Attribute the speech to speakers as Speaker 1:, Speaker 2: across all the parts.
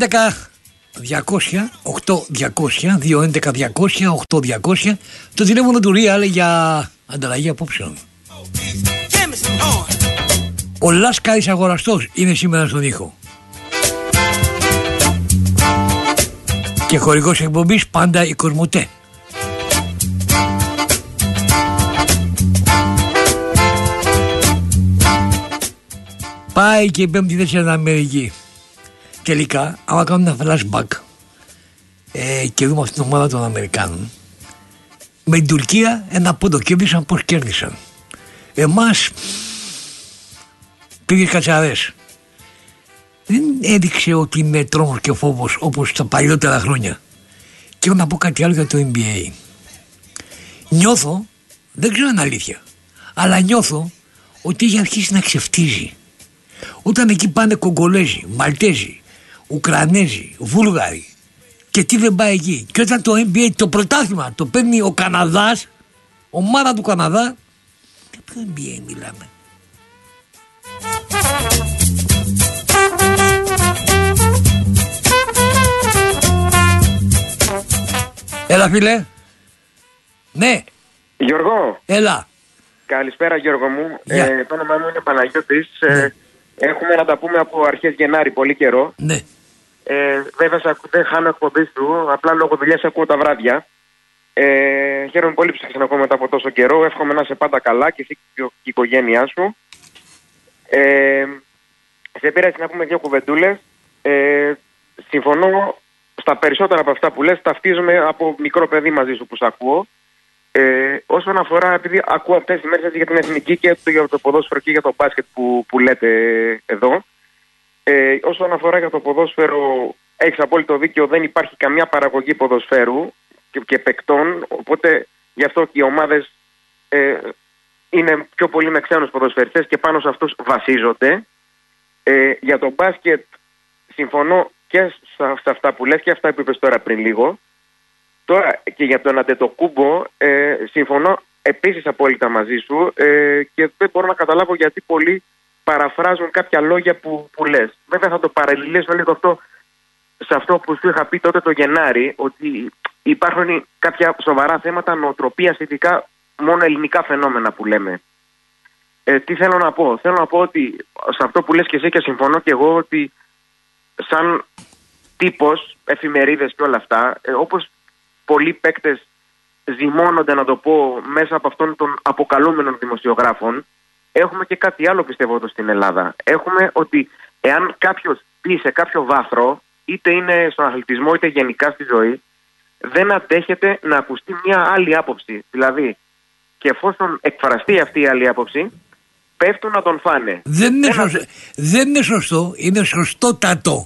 Speaker 1: 211-200-8200 το τηλέφωνο του Real για ανταλλαγή απόψεων. Ο Λάσκαρης Αγοραστός είναι σήμερα στον ήχο. Και χορηγός εκπομπής πάντα η Κοσμοτέ. Πάει και η πέμπτη θέση στην Αμερική. Τελικά, άμα κάνουμε ένα flashback και δούμε αυτήν την ομάδα των Αμερικάνων, με την Τουρκία ένα πόντο κέρδισαν, πώς κέρδισαν. Εμάς πήγε κατσαρές. Δεν έδειξε ότι είναι τρόμος και φόβος όπως τα παλιότερα χρόνια. Και έχω να πω κάτι άλλο για το NBA. Νιώθω, δεν ξέρω αν είναι αλήθεια, αλλά νιώθω ότι έχει αρχίσει να ξεφτίζει. Όταν εκεί πάνε Κογκολέζοι, Μαλτέζοι, Ουκρανέζοι, Βούλγαροι και τι δεν πάει εκεί. Και όταν το NBA, το πρωτάθλημα, το παίρνει ο Καναδάς, ομάδα του Καναδά, για ποιο NBA μιλάμε. Έλα φίλε. Ναι.
Speaker 2: Γιώργο.
Speaker 1: Έλα.
Speaker 2: Καλησπέρα Γιώργο μου.
Speaker 1: Yeah.
Speaker 2: Το όνομά μου είναι Παναγιώτης. Έχουμε να τα πούμε από αρχές Γενάρη πολύ καιρό.
Speaker 1: Ναι.
Speaker 2: Βέβαια δεν χάνω εκπομπή του, απλά λόγω δουλειάς ακούω τα βράδια. Χαίρομαι πολύ που σε ξανακώ μετά από τόσο καιρό. Εύχομαι να είσαι πάντα καλά και εσύ και η οικογένειά σου. Σε πειράζει να πούμε δύο κουβεντούλες. Συμφωνώ στα περισσότερα από αυτά που λες. Ταυτίζομαι από μικρό παιδί μαζί σου που σ' ακούω. Όσον αφορά, επειδή ακούω αυτές τις μέρες για την εθνική και για το ποδόσφαιρο και για το μπάσκετ που λέτε εδώ, όσον αφορά για το ποδόσφαιρο, έχεις απόλυτο δίκιο, δεν υπάρχει καμιά παραγωγή ποδοσφαίρου και παικτών, οπότε γι' αυτό και οι ομάδες είναι πιο πολύ με ξένους ποδοσφαιριστές και πάνω σε αυτούς βασίζονται. Για το μπάσκετ συμφωνώ και σε αυτά που λες και αυτά που είπες τώρα πριν λίγο. Τώρα και για τον Αντετοκούμπο συμφωνώ επίσης απόλυτα μαζί σου και δεν μπορώ να καταλάβω γιατί πολλοί παραφράζουν κάποια λόγια που λες. Βέβαια θα το παραλληλήσω λίγο αυτό σε αυτό που σου είχα πει τότε το Γενάρη, ότι υπάρχουν κάποια σοβαρά θέματα νοοτροπίας, ειδικά μόνο ελληνικά φαινόμενα που λέμε. Τι θέλω να πω. Θέλω να πω ότι σε αυτό που λες και εσύ και συμφωνώ και εγώ, ότι σαν τύπος, εφημερίδες και όλα αυτά, όπως πολλοί παίκτες ζυμώνονται, να το πω, μέσα από αυτών των αποκαλούμενων δημοσιογράφων, έχουμε και κάτι άλλο, πιστεύω, εδώ στην Ελλάδα. Έχουμε ότι εάν κάποιος πει σε κάποιο βάθρο, είτε είναι στον αθλητισμό είτε γενικά στη ζωή, δεν αντέχεται να ακουστεί μια άλλη άποψη. Δηλαδή, και εφόσον εκφραστεί αυτή η άλλη άποψη, πέφτουν να τον φάνε.
Speaker 1: Δεν είναι σωστό, είναι σωστότατο.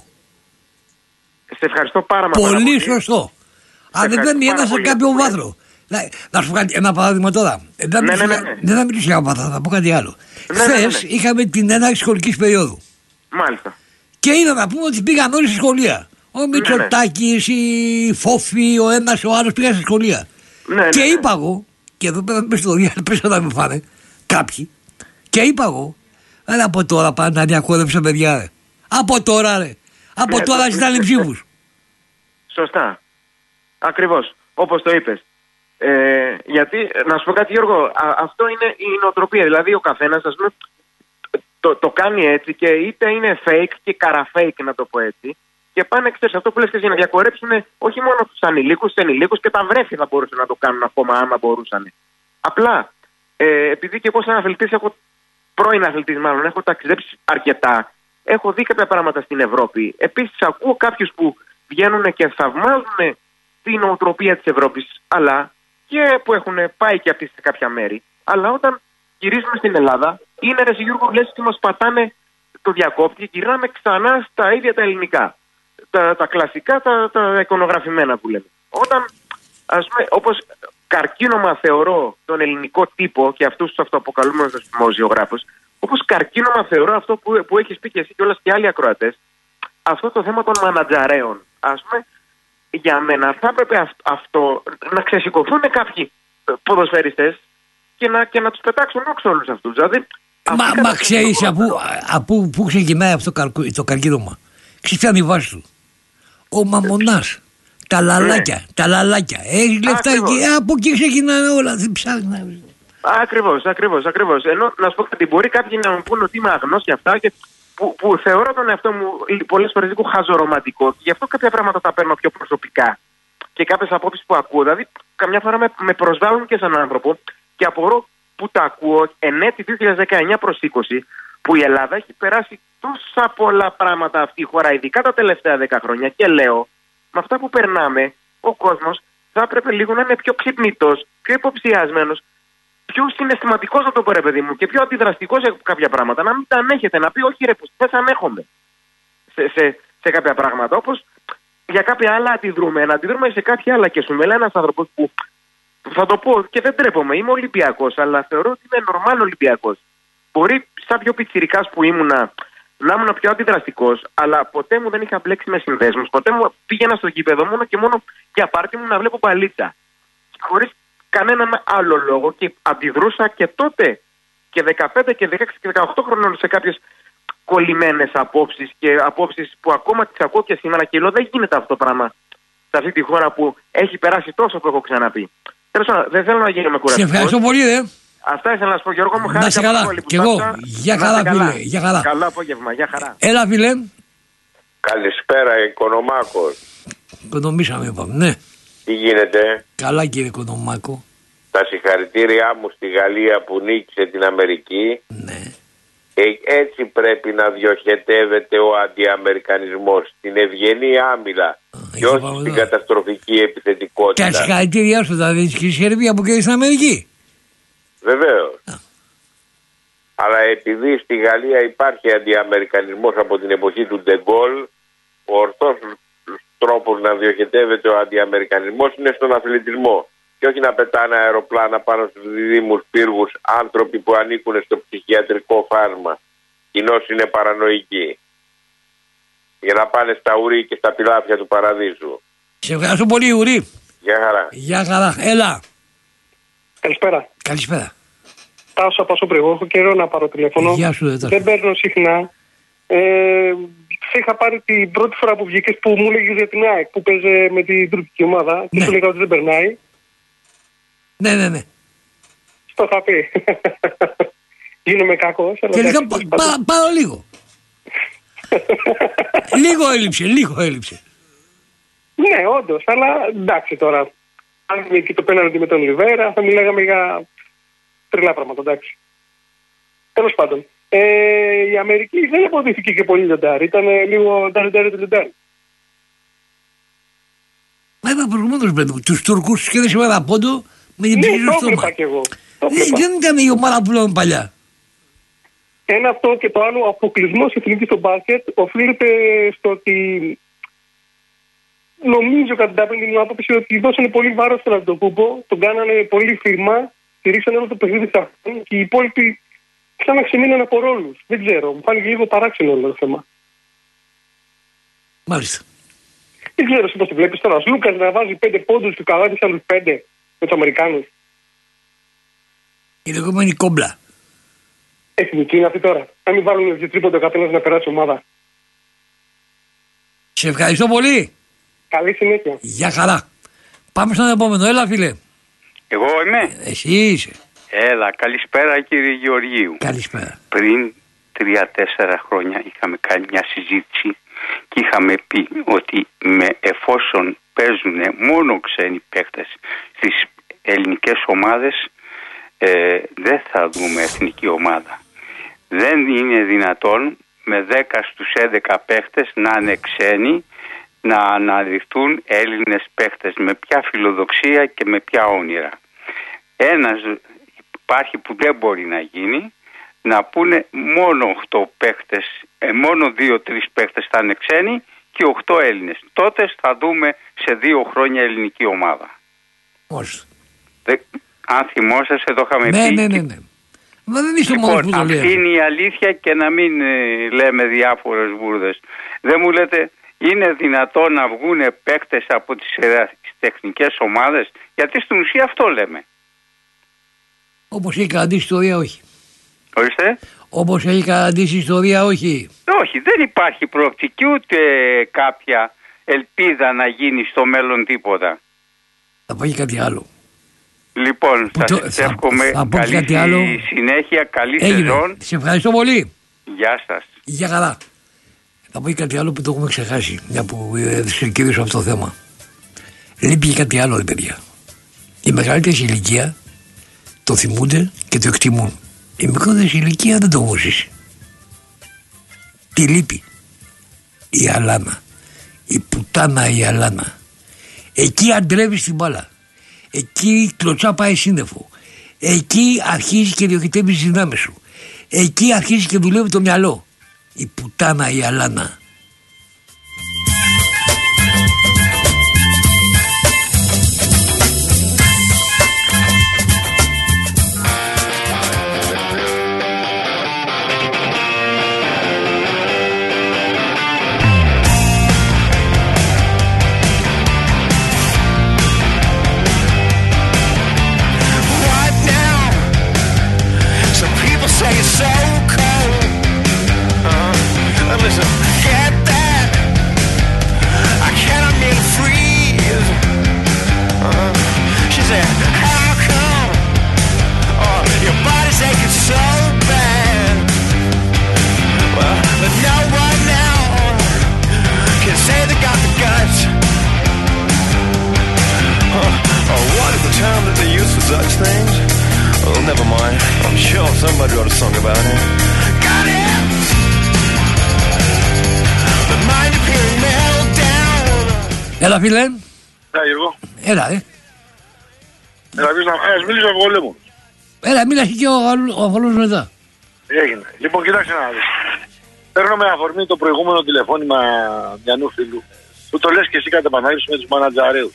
Speaker 2: Σε ευχαριστώ πάρα πολύ.
Speaker 1: Πολύ σωστό. Αν δεν παίρνει ένα σε κάποιο βάθρο. Να σου κάνει ένα παράδειγμα τώρα. Δεν θα μιλήσω για βάθρο, θα πω κάτι άλλο. Χθες είχαμε την έναρξη σχολικής περίοδου.
Speaker 2: Μάλιστα.
Speaker 1: Και είδα να πούμε ότι πήγαν όλοι στη σχολεία. Ο Μητσοτάκης, η Φόφη, ο ένας, ο άλλος πήγαν στη σχολεία. Και είπα εγώ, και εδώ πέρα πες στο διάλογο, πες να με φάνε κάποιοι, και είπα εγώ, αλλά από τώρα πάνε να διακόρεψε παιδιά, ρε. Από τώρα, ρε. Από τώρα ζητάνε ψήφους.
Speaker 2: Σωστά. Ακριβώς. Όπως το είπες. Γιατί, να σου πω κάτι Γιώργο, αυτό είναι η νοοτροπία. Δηλαδή ο καθένας, ας πούμε, το κάνει έτσι και είτε είναι fake και καραφake, να το πω έτσι. Και πάνε, ξέρεις, αυτό που λες και για να διακορέψουν όχι μόνο τους ανηλίκους, τους ενηλίκους, και τα βρέφη θα μπορούσαν να το κάνουν ακόμα, άμα μπορούσαν. Απλά, επειδή και εγώ σαν αθλητής, πρώην αθλητής μάλλον, έχω ταξιδέψει αρκετά, έχω δει κάποια πράγματα στην Ευρώπη. Επίσης, ακούω κάποιους που βγαίνουν και θαυμάζουν την νοοτροπία της Ευρώπης, αλλά και που έχουν πάει και αυτοί σε κάποια μέρη. Αλλά όταν γυρίζουμε στην Ελλάδα, είναι ρε Γιώργο, λες ότι μας πατάνε το διακόπτη και γυρνάμε ξανά στα ίδια τα ελληνικά. Τα κλασικά, τα εικονογραφημένα που λέμε. Όταν, ας πούμε, όπως καρκίνωμα θεωρώ τον ελληνικό τύπο και αυτούς τους αυτοαποκαλούμενους δημοσιογράφους, όπως καρκίνωμα θεωρώ αυτό που έχεις πει και εσύ και όλες και άλλοι ακροατές, αυτό το θέμα των μανατζαρέων. Ας πούμε, για μένα θα έπρεπε αυτό να ξεσηκωθούν κάποιοι ποδοσφαιριστές και να τους πετάξουν όξω όλους αυτούς. Δηλαδή,
Speaker 1: μα ξέρεις από πού ξεκινάει αυτό το καρκίνωμα. Ξέρεις ποια είναι η βάση του. Ο Μαμονάς. Τα λαλάκια.
Speaker 2: Ναι.
Speaker 1: Τα λαλάκια. Έχει λεφτά και από εκεί ξεκινάνε όλα. Δεν ψάχνει.
Speaker 2: Ακριβώς. Ενώ να σου πω κάτι, μπορεί κάποιοι να μου πούνε ότι είμαι αγνός και αυτά και που θεωρώ τον εαυτό μου πολλές φορές λίγο χαζορομαντικό και γι' αυτό κάποια πράγματα τα παίρνω πιο προσωπικά και κάποιες απόψεις που ακούω. Δηλαδή, καμιά φορά με προσβάλλουν και σαν άνθρωπο και απορώ που τα ακούω εν έτη 2019 προς 20 που η Ελλάδα έχει περάσει τόσα πολλά πράγματα αυτή η χώρα, ειδικά τα τελευταία 10 χρόνια και λέω, με αυτά που περνάμε, ο κόσμος θα έπρεπε λίγο να είναι πιο ξυπνητός, πιο υποψιασμένος, πιο συναισθηματικός να το πω ρε παιδί μου και πιο αντιδραστικός σε κάποια πράγματα. Να μην τα ανέχεται, να πει όχι ρε που δεν ανέχομαι σε κάποια πράγματα. Όπως για κάποια άλλα αντιδρούμε, να αντιδρούμε σε κάποια άλλα και σου με λέει ένας άνθρωπος που θα το πω και δεν τρέπομαι, είμαι Ολυμπιακός, αλλά θεωρώ ότι είμαι νορμάλ Ολυμπιακός. Μπορεί σαν πιο πιτσιρικάς που ήμουνα να ήμουν πιο αντιδραστικός, αλλά ποτέ μου δεν είχα μπλέξει με συνδέσμους. Ποτέ μου πήγαινα στο γήπεδο μόνο και μόνο για πάρτι μου να βλέπω μπαλίτσα. Χωρίς κανέναν άλλο λόγο και αντιδρούσα και τότε και 15 και 16 και 18 χρονών σε κάποιες κολλημένες απόψεις και απόψεις που ακόμα τις ακούω και σήμερα και λέω δεν γίνεται αυτό το πράγμα σε αυτή τη χώρα που έχει περάσει τόσο που έχω ξαναπεί. Δεν θέλω να γίνω με κουραστικός.
Speaker 1: Σε ευχαριστώ πολύ
Speaker 2: Αυτά ήθελα να σου πω Γιώργο μου,
Speaker 1: να σε καλά. Και εγώ. Γεια χαρά φίλε. Γεια χαρά.
Speaker 2: Καλό απόγευμα. Γεια χαρά.
Speaker 1: Έλα φίλε.
Speaker 3: Καλησπέρα Οικονομάκος.
Speaker 1: Οικονομήσαμε είπαμε, ναι.
Speaker 3: Τι γίνεται?
Speaker 1: Καλά κύριε Οικονομάκο.
Speaker 3: Τα συγχαρητήριά μου στη Γαλλία που νίκησε την Αμερική.
Speaker 1: Ναι.
Speaker 3: Έτσι πρέπει να διοχετεύεται ο αντιαμερικανισμός, στην ευγενή άμυλα και όχι στην καταστροφική επιθετικότητα.
Speaker 1: Τα συγχαρητήριά σου θα δεις και η Σερβία που κέρδισε στην Αμερική.
Speaker 3: Βεβαίως. Αλλά επειδή στη Γαλλία υπάρχει αντιαμερικανισμός από την εποχή του Ντεγκόλ, ο ορθός τρόπος να διοχετεύεται ο αντιαμερικανισμός είναι στον αθλητισμό. Και όχι να πετάνε αεροπλάνα πάνω στους διδήμους πύργους άνθρωποι που ανήκουν στο ψυχιατρικό φάρμα. Κοινώς είναι παρανοϊκοί. Για να πάνε στα ουρί και στα πιλάφια του παραδείσου.
Speaker 1: Σε ευχαριστώ πολύ Ουρί.
Speaker 3: Γεια χαρά.
Speaker 1: Γεια χαρά. Έλα.
Speaker 4: Καλησπέρα.
Speaker 1: Καλησπέρα.
Speaker 4: Τάσο από Σοπρίγο. Έχω καιρό να πάρω τηλέφωνο.
Speaker 1: Γεια σου,
Speaker 4: δεν παίρνω συχνά. Σε είχα πάρει την πρώτη φορά που βγήκες που μου έλεγες για την ΑΕΚ που παίζει με την τουρκική ομάδα και σου έλεγα ότι δεν περνάει.
Speaker 1: Ναι.
Speaker 4: Στο είχα πει. Γίνομαι κακός.
Speaker 1: Τελικά πάω λίγο. Λίγο έλειψε.
Speaker 4: Ναι, όντως, αλλά εντάξει τώρα. Αν είναι και το πέναλτι με τον Λιβέρα, θα μιλάγαμε για τρελά πράγματα, εντάξει. Τέλος πάντων. Η Αμερική δεν αποδείχθηκε και πολύ λιοντάρι. Ήταν λίγο λιοντάρι.
Speaker 1: Μα είπα προηγουμένως παιδί μου, τους Τούρκους τους κέρδισε με ένα πόντο με την ψυχή στο στόμα. Δεν ήταν η ομάδα που λέμε παλιά.
Speaker 4: Ένα αυτό και το άλλο, ο αποκλεισμός εθνικής στο μπάσκετ οφείλεται στο ότι νομίζω κατά την άποψη ότι δώσανε πολύ βάρος στον Αντετοκούνμπο, τον κάνανε πολύ φίρμα, στηρίξανε όλο το παιχνίδι στα χρόνια και οι υπόλοιποι σαν να ξεμείναν από ρόλους. Δεν ξέρω, μου φάνηκε λίγο παράξενο όλο το θέμα.
Speaker 1: Μάλιστα.
Speaker 4: Δεν ξέρω πώς το βλέπεις τώρα. Ο Λούκας να βάζει 5 πόντους και καλά τις άλλους 5 με τους Αμερικάνους.
Speaker 1: Η λεγόμενη κόμπλα.
Speaker 4: Εθνική είναι αυτή τώρα. Να μην βάλουν δύο τρίποντα ο καθένας να περάσει ομάδα.
Speaker 1: Σε ευχαριστώ πολύ.
Speaker 4: Καλή συνέχεια.
Speaker 1: Γεια χαρά. Πάμε στον επόμενο. Έλα φίλε.
Speaker 5: Εγώ είμαι.
Speaker 1: Εσύ είσαι.
Speaker 5: Έλα, καλησπέρα κύριε Γεωργίου.
Speaker 1: Καλησπέρα.
Speaker 5: Πριν 3-4 χρόνια είχαμε κάνει μια συζήτηση και είχαμε πει ότι εφόσον παίζουν μόνο ξένοι παίκτες στις ελληνικές ομάδες δεν θα δούμε εθνική ομάδα. Δεν είναι δυνατόν με 10 στους 11 παίκτες να είναι ξένοι, να αναδειχθούν Έλληνες παίκτες με ποια φιλοδοξία και με ποια όνειρα. Ένας υπάρχει που δεν μπορεί να γίνει, να πούνε μόνο 8 παίκτες, μόνο 2-3 παίκτες θα είναι ξένοι και 8 Έλληνες. Τότε θα δούμε σε 2 χρόνια ελληνική ομάδα. Αν θυμόσαστε, εδώ είχαμε πει.
Speaker 1: Ναι. Μα δεν είσαι μόνος που το λέει.
Speaker 5: Αυτή είναι η αλήθεια και να μην λέμε διάφορες μπουρδες. Δεν μου λέτε, είναι δυνατόν να βγουν παίκτες από τις τεχνικές ομάδες? Γιατί στην ουσία αυτό λέμε.
Speaker 1: Όπως έχει καταντήσει η ιστορία, όχι.
Speaker 5: Ορίστε.
Speaker 1: Όπως έχει καταντήσει η ιστορία, όχι.
Speaker 5: Όχι, δεν υπάρχει προοπτική ούτε κάποια ελπίδα να γίνει στο μέλλον τίποτα.
Speaker 1: Θα πω και κάτι άλλο.
Speaker 5: Λοιπόν, σας εύχομαι καλή συνέχεια, καλή σεζόν.
Speaker 1: Σε ευχαριστώ πολύ.
Speaker 5: Γεια σας.
Speaker 1: Γεια καλά. Θα πω και κάτι άλλο που το έχουμε ξεχάσει, μια που έδωσε ο κύριος αυτό το θέμα. Λείπει και κάτι άλλο, παιδιά. Οι μεγαλύτερες ηλικία το θυμούνται και το εκτιμούν. Οι μικρότερες ηλικία δεν το έχουν ζήσει. Τι λείπει? Η αλάνα. Η πουτάνα η αλάνα. Εκεί αντρεύεις την μπάλα. Εκεί η κλωτσά πάει σύννεφο. Εκεί αρχίζει και διοχετεύει τις δυνάμεις σου. Εκεί αρχίζει και δουλεύει το μυαλό. Η πουτάνα η αλάνα.
Speaker 6: Such things? Well, never mind. I'm sure somebody wrote a song about it. Got it! The mind appearing meltdown.
Speaker 1: Έλα φίλε.
Speaker 7: Ναι Γιώργο.
Speaker 1: Έλα
Speaker 7: Έλα ας μιλήσω από Γολέμου.
Speaker 1: Έλα μίλα και ο Αφολός μετά.
Speaker 7: Έγινε. Λοιπόν κοιτάξτε να δεις. Παίρνω με αφορμή το προηγούμενο τηλεφώνημα μιανού φίλου που το λες και εσύ κατά επανάληψη με τους μανατζαρέους.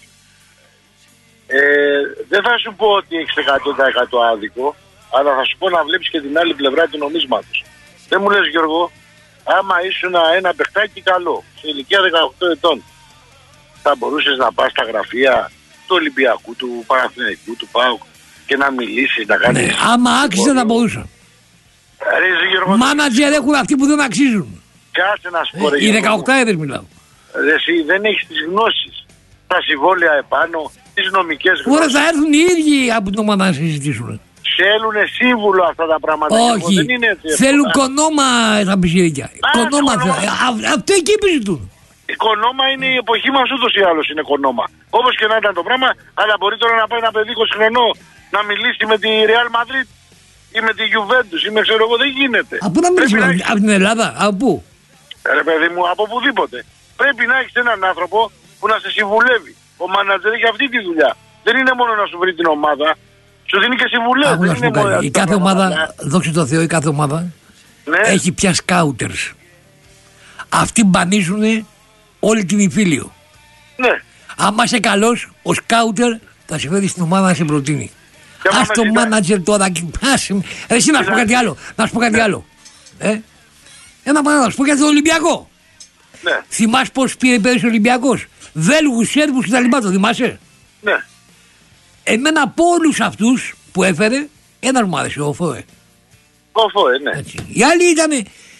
Speaker 7: Δεν θα σου πω ότι έχεις 100% άδικο, αλλά θα σου πω να βλέπεις και την άλλη πλευρά του νομίσματος. Δεν μου λες Γιώργο, άμα ήσουν ένα παιχτάκι καλό, σε ηλικία 18 ετών, θα μπορούσες να πας στα γραφεία του Ολυμπιακού, του Παναθηναϊκού, του ΠΑΟΚ και να μιλήσεις, να κάνεις...
Speaker 1: Ναι, άμα άξιζε θα μπορούσα. Μάνατζερ έχουν αυτοί που δεν αξίζουν.
Speaker 7: Κάτσε να σου πω ρε,
Speaker 1: οι 18 μιλάω.
Speaker 7: Εσύ δεν έχεις τις γνώσεις, τα συμβόλαια επάνω, τις νομικές γνώσεις.
Speaker 1: Ωραία, θα έρθουν οι ίδιοι από το ομάδα να συζητήσουν.
Speaker 7: Θέλουν σύμβουλο αυτά τα πράγματα.
Speaker 1: Όχι,
Speaker 7: δεν είναι έτσι,
Speaker 1: θέλουν κονόμα τα πιζιρίκια. Κονόμα θέλουν. Αυτό εκεί επιζητούν.
Speaker 7: Η κονόμα είναι η εποχή μας ούτως ή άλλως είναι κονόμα. Όπως και να ήταν το πράγμα, αλλά μπορεί τώρα να πάει ένα παιδί 20 χρονών να μιλήσει με τη Real Madrid ή με τη Juventus ή με ξέρω εγώ, δεν γίνεται.
Speaker 1: Από πού να μιλήσει, από την Ελλάδα, από πού?
Speaker 7: Ρε παιδί μου, από οπουδήποτε. Πρέπει να έχεις έναν άνθρωπο που να σε συμβουλεύει. Ο μάνατζερ έχει αυτή τη δουλειά. Δεν είναι μόνο να σου βρει την ομάδα, σου δίνει και συμβουλές.
Speaker 1: Η κάθε ομάδα, δόξα τω Θεώ, η κάθε ομάδα έχει πια σκάουτερς. Αυτοί μπανίζουν όλη την Ιφίλιο.
Speaker 7: Ναι.
Speaker 1: Άμα είσαι καλός, ο σκάουτερ θα σε φέρει στην ομάδα να σε προτείνει. Ας το μάνατζερ τώρα. Εσύ να σου πω κάτι άλλο. Να σου πω κάτι άλλο. Ένα πράγμα να σου πω για τον Ολυμπιακό.
Speaker 7: Ναι.
Speaker 1: Θυμάσαι πώς πήρε πέρυσι ο Ολυμπιακός? Βέλγους, Σέρβους και τα λοιπά, το θυμάσαι?
Speaker 7: Ναι.
Speaker 1: Εμένα από όλους αυτούς που έφερε, ένας μου άρεσε, ο Φόε.
Speaker 7: Ο Φόε, ναι.
Speaker 1: Έτσι. Οι άλλοι ήταν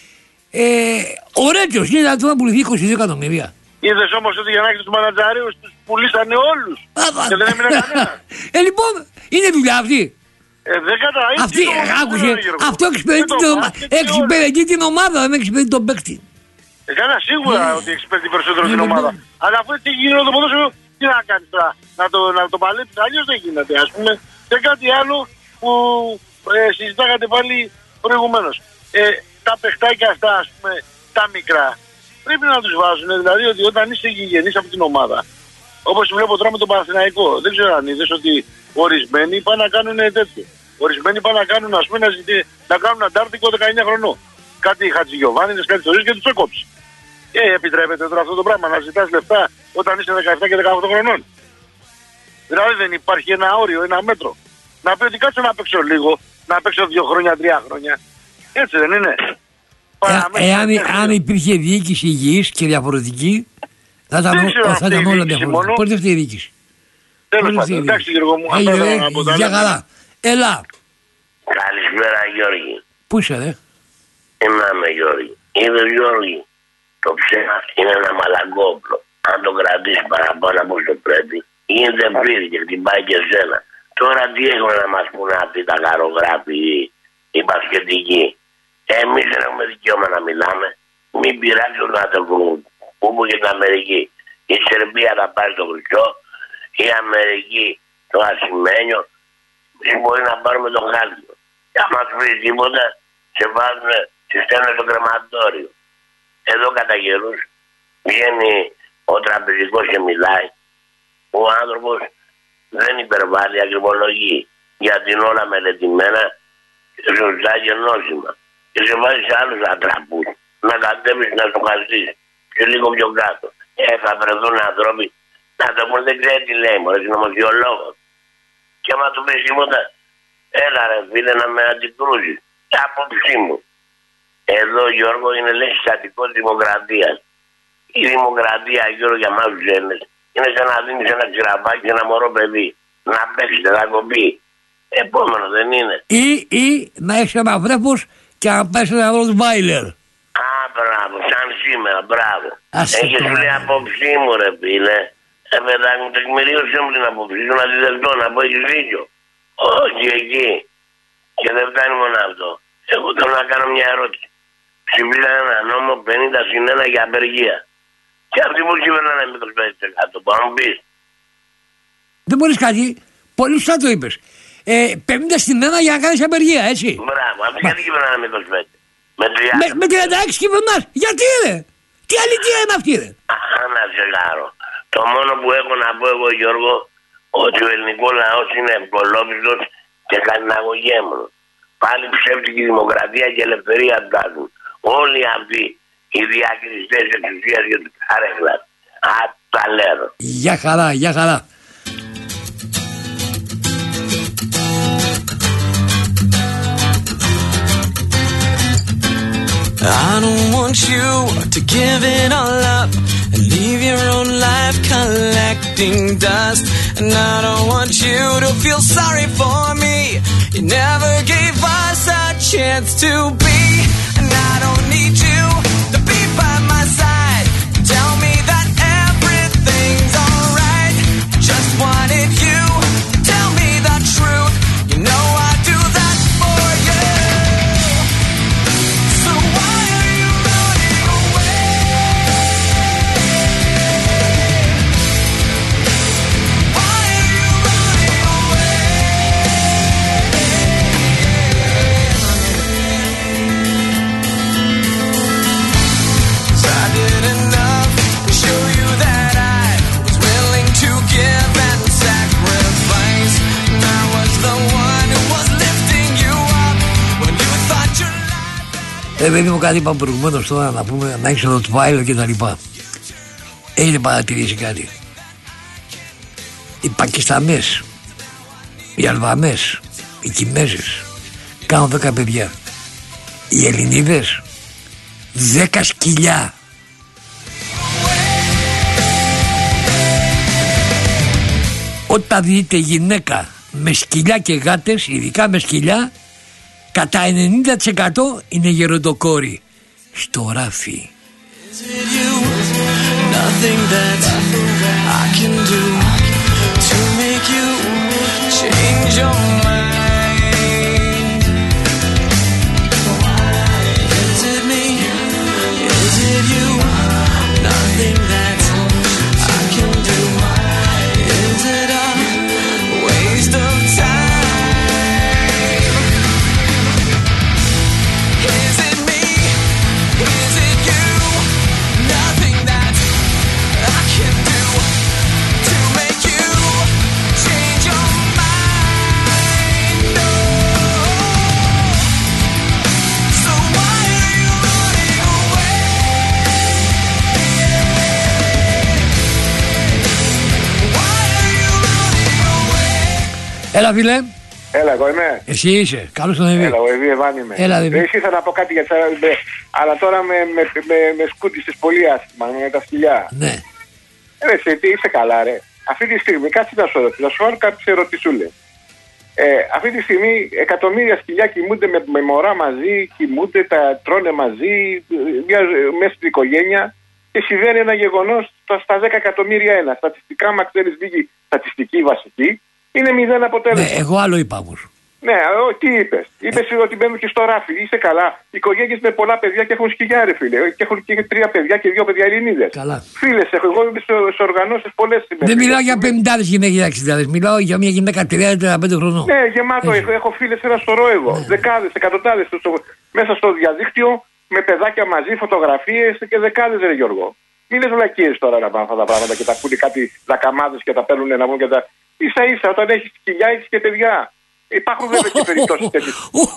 Speaker 1: ο Ρέτσος, είναι να του πουληθεί 22 εκατομμύρια.
Speaker 7: Είδες όμως ότι για να έχεις τους μανατζαρίους τους πουλήσανε όλους. Και δεν έμεινε κανένα.
Speaker 1: Λοιπόν, είναι δουλειά αυτή.
Speaker 7: Δεν καταλαβαίνω.
Speaker 1: Αυτή, άκουσε, αυτό εξυπηρετεί την ομάδα, δεν εξυπηρετεί τον παίκτη.
Speaker 7: Καλά, σίγουρα ότι εξυπηρετεί περισσότερο την ομάδα. Αλλά αφού έτσι γίνεται το ποδόσφαιρο, τι να κάνεις τώρα, να το παλέψεις, αλλιώς δεν γίνεται. Ας πούμε, και κάτι άλλο που συζητάγατε πάλι προηγουμένως. Τα παιχτάκια αυτά, ας πούμε, τα μικρά, πρέπει να τους βάζουν. Δηλαδή ότι όταν είσαι γηγενής από την ομάδα, όπως βλέπω τώρα με τον Παναθηναϊκό, δεν ξέρω αν είδες ότι ορισμένοι πάνε να κάνουν τέτοιο. Ορισμένοι πάνε να κάνουν, ας πούμε, να κάνουν αντάρτικο 19 χρονών. Κάτι Χατζηγιοβάνιδες, κάτι ιστορίες και τους έκοψε. Επιτρέπεται τώρα αυτό το πράγμα να ζητάς λεφτά όταν είσαι 17 και 18 χρονών? Δηλαδή δεν υπάρχει ένα όριο, ένα μέτρο. Να πει ότι κάτσε να παίξω λίγο, να παίξω 2 χρόνια, 3 χρόνια. Έτσι δεν είναι?
Speaker 1: Αν υπήρχε διοίκηση υγιής και διαφορετική, θα ήταν όλα διαφορετικά. Πώς δεν αυτή η διοίκηση?
Speaker 7: Τέλος πάντων, εντάξει Γιώργο μου.
Speaker 1: Για καλά. Έλα.
Speaker 8: Καλησπέρα Γιώργη.
Speaker 1: Πού είσαι ρε?
Speaker 8: Είμαι Γιώργη. Είδε Γιώργη, το ψέμα είναι ένα μαλαγκόπλο. Αν το να πάω να πω στο πρέπει. Γίνεται πλήρη και χτυπάει και σένα. Τώρα τι έχουν να μας πούνε αυτοί τα καρογράφοι, οι μπασκετικοί. Εμείς δεν έχουμε δικαίωμα να μιλάμε. Μην πειράξουν να το βρουν. Πού και την Αμερική. Η Σερβία θα πάρει το χρυσό. Η Αμερική το ασημένιο. Εμείς μπορεί να πάρουμε το χάλκιο. Και άμα του βρει τίποτα, σε βάζουν, σε στέλνουν στο κρεματόριο. Εδώ κατά καιρούς βγαίνει ο τραπεζικός και μιλάει. Ο άνθρωπος δεν υπερβάλλει, ακριβολογεί. Γιατί είναι όλα μελετημένα, σωστά και νόσημα. Και σε βάζει σε άλλους ατραπούς να κατέβεις να το χαστείς και λίγο πιο κάτω. Θα βρεθούν άνθρωποι να το πούν, δεν ξέρει τι λέει, μωρέ, είναι νομοσιολόγος. Και άμα του πεις τίποτα, έλα ρε φίλε να με αντικρούσεις. Απόψη μου. Εδώ Γιώργο είναι λέει συστατικό δημοκρατίας. Η δημοκρατία, Γιώργο, για εμάς τους Έλληνες, είναι σαν να δίνεις ένα ξηραφάκι σε ένα μωρό παιδί. Να παίξει, να κοπεί. Επόμενο δεν είναι.
Speaker 1: Ή να έχεις ένα βρέφος και να πας ένα Ροτβάιλερ.
Speaker 8: Α, μπράβο, σαν σήμερα, μπράβο. Έχεις σου λέει απόψη μου ρε φίλε. Παιδάκι μου, τεκμηρίωσέ μου την απόψη σου να τη δεχτώ, να πω έχεις δίκιο. Όχι εκεί. Και δεν φτάνει μόνο αυτό. Εγώ θέλω να κάνω μια ερώτηση. Ψηφίσαν ένα νόμο 50-1 για απεργία. Και αυτοί που κυβερνάνε με το 25%. Μπορώ να μου πεις.
Speaker 1: Δεν μπορείς κάτι. Πολύ σωστά το είπες. 50-1 για να κάνεις απεργία, έτσι.
Speaker 8: Μπράβο. Αυτοί γιατί κυβερνάνε με 25%.
Speaker 1: Με 36 κυβερνάς. Γιατί ρε. Τι αλήθεια είναι αυτή ρε.
Speaker 8: Να σε λάρω. Το μόνο που έχω να πω εγώ Γιώργο, ότι ο ελληνικός λαός είναι ευκολόπιστος και καναγωγέμονος. Πάλι ψεύτικη δημοκρατία και ελευθερία βγάζουν. Όλοι αυτοί οι διακριστές εξουσίας και τους καρέκλας. Τα λέω.
Speaker 1: Γεια χαρά, γεια χαρά.
Speaker 9: I don't want you to give it all up and leave your own life collecting dust. And I don't want you to feel sorry for me. You never gave us a chance to be. And I don't need you to be by my side. Tell me that everything's alright. Just wanted you to tell me the truth. You know I do that for you. So why are you running away? Why are you running away? I did enough to show you that I was willing to give and sacrifice. And I was the one who was lifting you up when you thought your life.
Speaker 1: Παιδί μου, κάτι είπαμε προηγουμένως τώρα να πούμε, να έχεις Ροτβάιλερ και τα λοιπά. Έχετε παρατηρήσει κάτι? Οι Πακιστανές, οι Αλβανές, οι Κινέζες κάνουν 10 παιδιά. Οι Ελληνίδες 10 σκυλιά. Όταν δείτε γυναίκα με σκυλιά και γάτες, ειδικά με σκυλιά, κατά 90% είναι γεροντοκόρη στο ράφι.
Speaker 9: Is it you? Nothing that I can do to make you change your mind. Is it me? Is it you? Nothing that I can do. Is it a waste of time? Is it me? Is it you? Nothing that I can do to make you change your mind. No. So why are you running away? Why are you running away?
Speaker 1: Έλα φίλε.
Speaker 2: Έλα, εγώ είμαι.
Speaker 1: Εσύ είσαι. Καλώς τον Εβί.
Speaker 2: Έλα, ο Εβί Εβάν είμαι.
Speaker 1: Έλα, Εβί.
Speaker 2: Εσύ ήθελα να πω κάτι για αλλά τώρα με σκούτισες πολύ άσχημα με τα σκυλιά.
Speaker 1: Ναι.
Speaker 2: Ρε, τι είσαι καλά, ρε. Αυτή τη στιγμή, κάτσε να σου ρωτήσω. Θα σου βάλω κάποιες ερωτησούλες. Αυτή τη στιγμή εκατομμύρια σκυλιά κοιμούνται με μωρά μαζί, κοιμούνται, τα τρώνε μαζί, μέσα στην οικογένεια και συμβαίνει ένα γεγονός το στα 10 εκατομμύρια ένα. Στατιστικά, μα ξέρει λίγη στατιστική βασική, είναι 0 αποτέλεσμα.
Speaker 1: Ναι, εγώ άλλο είπα όμως.
Speaker 2: Ναι, τι είπες. Είπες ότι μπαίνουν και στο ράφι. Είσαι καλά. Οικογένειες με πολλά παιδιά και έχουν σκυλιά, ρε φίλε. Και έχουν και 3 παιδιά και 2 παιδιά Ελληνίδες.
Speaker 1: Καλά.
Speaker 2: Φίλες έχω. Εγώ είμαι σε οργανώσεις πολλές.
Speaker 1: Δεν μιλάω για 50 γυναίκες, 60. Μιλάω για μια γυναίκα 30-35 χρονών.
Speaker 2: Ναι, γεμάτο. Έχω φίλες ένα σωρό εγώ. Ναι. Δεκάδες, εκατοντάδες μέσα στο διαδίκτυο με παιδάκια μαζί, φωτογραφίες και δεκάδες, ρε Γιώργο. Μην λες βλακίες τώρα να πάνε αυτά τα πράγματα και τα ακούνε κάτι δακαμάδες και τα παίρνουν να βγουν και τα. Ίσα-ίσα όταν έχεις σκυλιά, έχεις και παιδιά. Υπάρχουν βέβαια και περιπτώσεις τέτοιες.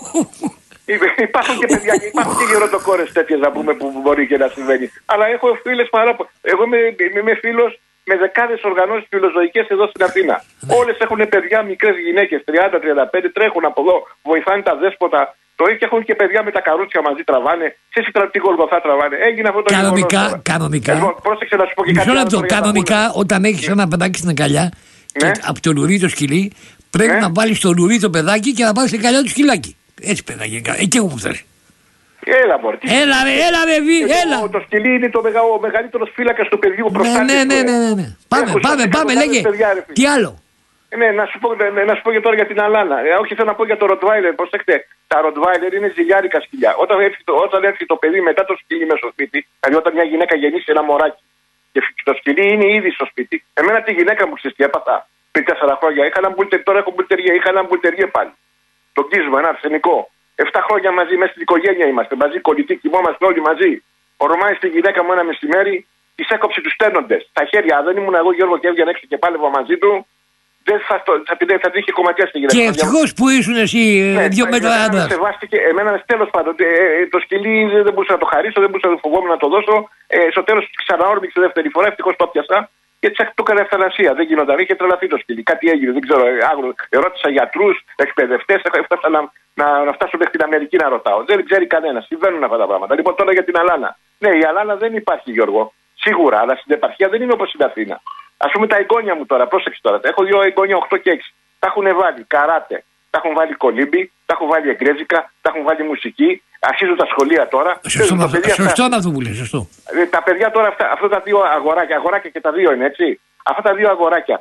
Speaker 2: Υπάρχουν και παιδιά, υπάρχουν και γεροντοκόρες τέτοιες να πούμε που μπορεί και να συμβαίνει. Αλλά έχω φίλες παράπονο. Εγώ είμαι φίλος με δεκάδες οργανώσεις φιλοζωικές εδώ στην Αθήνα. Όλες έχουν παιδιά, μικρές γυναίκες, 30-35, τρέχουν από εδώ, βοηθάνε τα δέσποτα. Το ίδιο και έχουν και παιδιά με τα καρούτσια μαζί, τραβάνε. Σε τι Γολγοθά τραβάνε. Έγινε αυτό το
Speaker 1: Κανονικά.
Speaker 2: Πρόσεξε να σου πω και κάτι άλλο.
Speaker 1: Κανονικά, όταν έχεις ένα παιδάκι στην αγκαλιά και από το λουρί το σκυλί, πρέπει να βάλεις το λουρί το παιδάκι και να βάλεις στην αγκαλιά του σκυλάκι. Έτσι παιδάκι, εκεί έχω που θες.
Speaker 2: Έλα, μωρέ.
Speaker 1: Έλα, έλα.
Speaker 2: Το σκυλί είναι ο μεγαλύτερος φύλακας του παιδιού προστάτης.
Speaker 1: Ναι. Πάμε, λέγε. Τι άλλο.
Speaker 2: Ναι, να σου πω και τώρα για την Αλάνα. Όχι, θέλω να πω για το Ροτβάιλερ. Προσέξτε, τα Ροτβάιλερ είναι ζυγιάρικα σκυλιά. Όταν έρθει το παιδί μετά το σκυλί μέσα στο σπίτι, δηλαδή όταν μια γυναίκα γεννήσει ένα μωράκι και το σκυλί είναι ήδη στο σπίτι, εμένα τη γυναίκα μου ξέρει τι έπαθα πριν 4 χρόνια. Τώρα έχω μπουλτεριέ, είχα ένα μπουλτεριέ πάλι. Τον Κίζμα, ένα αρσενικό. 7 χρόνια μαζί, μέσα στην οικογένεια είμαστε. Μαζί, κολλητοί, κοιμόμαστε όλοι μαζί. Ορμάει στη γυναίκα μου ένα μεσημέρι, τη έκοψε τους στένοντες. Τα χέρια, δεν ήμουν εγώ Γιώργο και έβγαινε έξω και πάλευα μαζί του. Δεν θα την είχε κομματιάσει τη γυναίκα.
Speaker 1: Και ευτυχώς που ήσουν εσύ 2 μέτρα άντρας.
Speaker 2: Εμένα τέλος πάντων. Το σκυλί δεν μπορούσα να το χαρίσω, δεν μπορούσα να φοβόμουν να το δώσω. Στο τέλος ξαναόρμηξε δεύτερη φορά, ευτυχώς το πιάσα. Και το έκανε ευθανασία. Δεν γινόταν. Είχε τρελαθεί το σκυλί. Κάτι έγινε. Δεν ξέρω. Ρώτησα γιατρούς, εκπαιδευτές. Έφτασα να φτάσω μέχρι την Αμερική να ρωτάω. Δεν ξέρει κανένα. Συμβαίνουν αυτά τα πράγματα. Λοιπόν, τώρα για την Αλάνα. Ναι, η Αλάνα δεν υπάρχει, Γιώργο. Σίγουρα, αλλά στην επαρχία δεν είναι όπως στην Αθήνα. Ας πούμε τα εγγόνια μου τώρα. Πρόσεξε τώρα. Έχω 2 εγγόνια 8 και 6. Τα έχουν βάλει καράτε. Τα έχουν βάλει κολύμπι. Τα έχουν βάλει εγκρέζικα. Τα έχουν βάλει μουσική. Αρχίζουν τα σχολεία τώρα.
Speaker 1: Σωστό να το πουλήσει, σωστό.
Speaker 2: Τα παιδιά τώρα, αυτά τα 2 αγοράκια και τα 2 είναι έτσι. Αυτά τα 2 αγοράκια.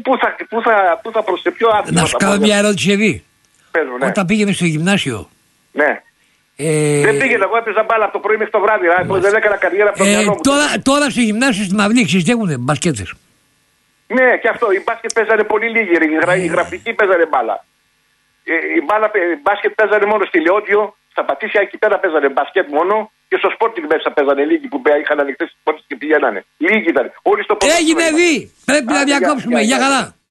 Speaker 2: Πού θα προς ποιο άθλημα.
Speaker 1: Να σου κάνω μια ερώτηση, Ευή.
Speaker 2: Ναι.
Speaker 1: Όταν πήγαινε στο γυμνάσιο.
Speaker 2: Ναι. Δεν πήγαινα, εγώ έπαιζα μπάλα από το πρωί μέχρι το βράδυ. Δεν έκανα καριέρα από το μυαλό μου.
Speaker 1: Τώρα στο γυμνάσιο στην Αυλή εξιστεύουνε μπασκέτες.
Speaker 2: Ναι, και αυτό. Οι μπάσκετ παίζανε πολύ λίγοι. Οι γραφικοί παίζανε μπάλα. Οι μπάσκετ παίζανε μόνο στη Λεόντιο. Στα Πατήσια εκεί πέρα παίζανε μπασκετ μόνο. Και στο Sporting μέσα παίζανε λίγοι που είχαν ανοιχτές τις πόρτες και πηγαίνανε. Λίγοι ήταν. Όλοι στο
Speaker 1: Έγινε Ευή. Πρέπει να διακόψουμε. Για χαρά.